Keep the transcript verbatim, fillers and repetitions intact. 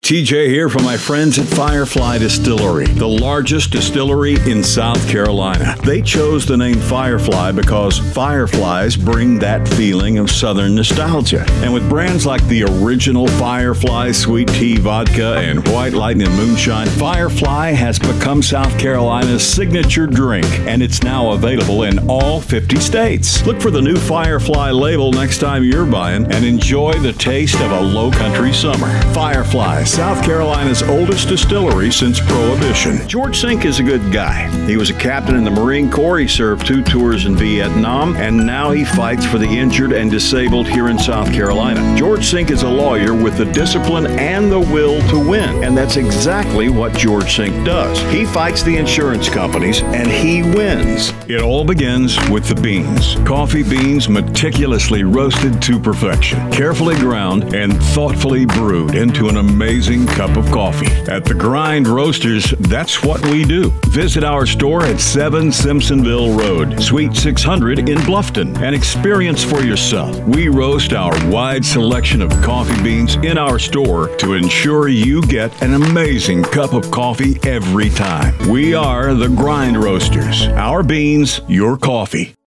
T J here from my friends at Firefly Distillery, the largest distillery in South Carolina. They chose the name Firefly because fireflies bring that feeling of Southern nostalgia. And with brands like the original Firefly Sweet Tea Vodka and White Lightning Moonshine, Firefly has become South Carolina's signature drink, and it's now available in all fifty states. Look for the new Firefly label next time you're buying and enjoy the taste of a low country summer. Firefly, South Carolina's oldest distillery since Prohibition. George Sink is a good guy. He was a captain in the Marine Corps. He served two tours in Vietnam, and now he fights for the injured and disabled here in South Carolina. George Sink is a lawyer with the discipline and the will to win, and that's exactly what George Sink does. He fights the insurance companies, and he wins. It all begins with the beans. Coffee beans meticulously roasted to perfection, carefully ground, and thoughtfully brewed into an amazing cup of coffee. At the Grind Roasters, that's what we do. Visit our store at seven Simpsonville Road, Suite six hundred in Bluffton, and experience for yourself. We roast our wide selection of coffee beans in our store to ensure you get an amazing cup of coffee every time. We are the Grind Roasters. Our beans, your coffee.